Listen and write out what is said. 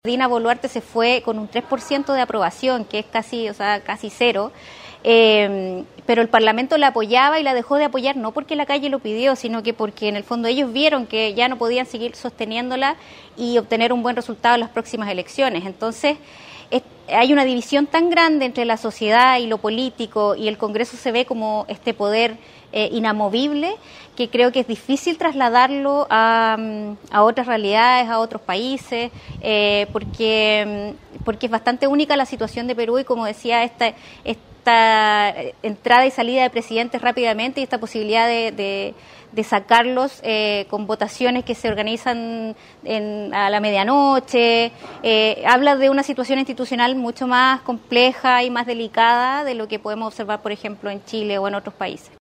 Dina Boluarte se fue con un 3% de aprobación, que es casi cero, pero el Parlamento la apoyaba y la dejó de apoyar no porque la calle lo pidió, sino que porque en el fondo ellos vieron que ya no podían seguir sosteniéndola y obtener un buen resultado en las próximas elecciones. Entonces, hay una división tan grande entre la sociedad y lo político, y el Congreso se ve como este poder inamovible, que creo que es difícil trasladarlo a otras realidades, a otros países, porque es bastante única la situación de Perú y, como decía, esta entrada y salida de presidentes rápidamente y esta posibilidad de sacarlos con votaciones que se organizan a la medianoche, habla de una situación institucional mucho más compleja y más delicada de lo que podemos observar, por ejemplo, en Chile o en otros países.